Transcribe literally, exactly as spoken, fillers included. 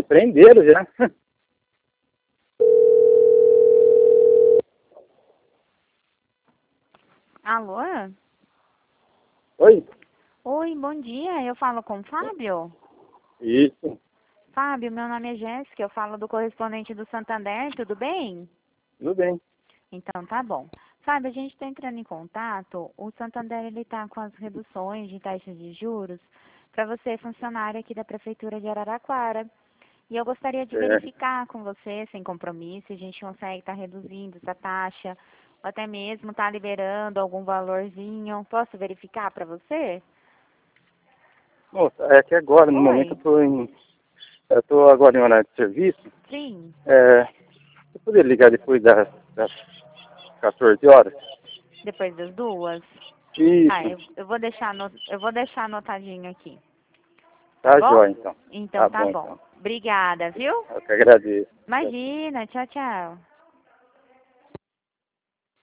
prenderam já. Alô? Oi? Oi, bom dia. Eu falo com o Fábio? Isso. Fábio, meu nome é Jéssica. Eu falo do correspondente do Santander. Tudo bem? Tudo bem. Então, tá bom. Fábio, a gente está entrando em contato. O Santander ele está com as reduções de taxas de juros para você, funcionário aqui da Prefeitura de Araraquara. E eu gostaria de É. verificar com você, sem compromisso, se a gente consegue estar reduzindo essa taxa, ou até mesmo estar liberando algum valorzinho. Posso verificar para você? Moça, é que agora, no momento, Oi? eu tô em... Eu tô agora em horário de serviço. Sim. É... Você poderia ligar depois das, das quatorze horas? Depois das duas? Ah, eu, Isso. eu vou deixar ano- eu vou deixar anotadinho aqui. Tá Tá bom? jóia, então. Então Tá tá bom, bom. então. Obrigada, viu? Eu que agradeço. Imagina, tchau, tchau.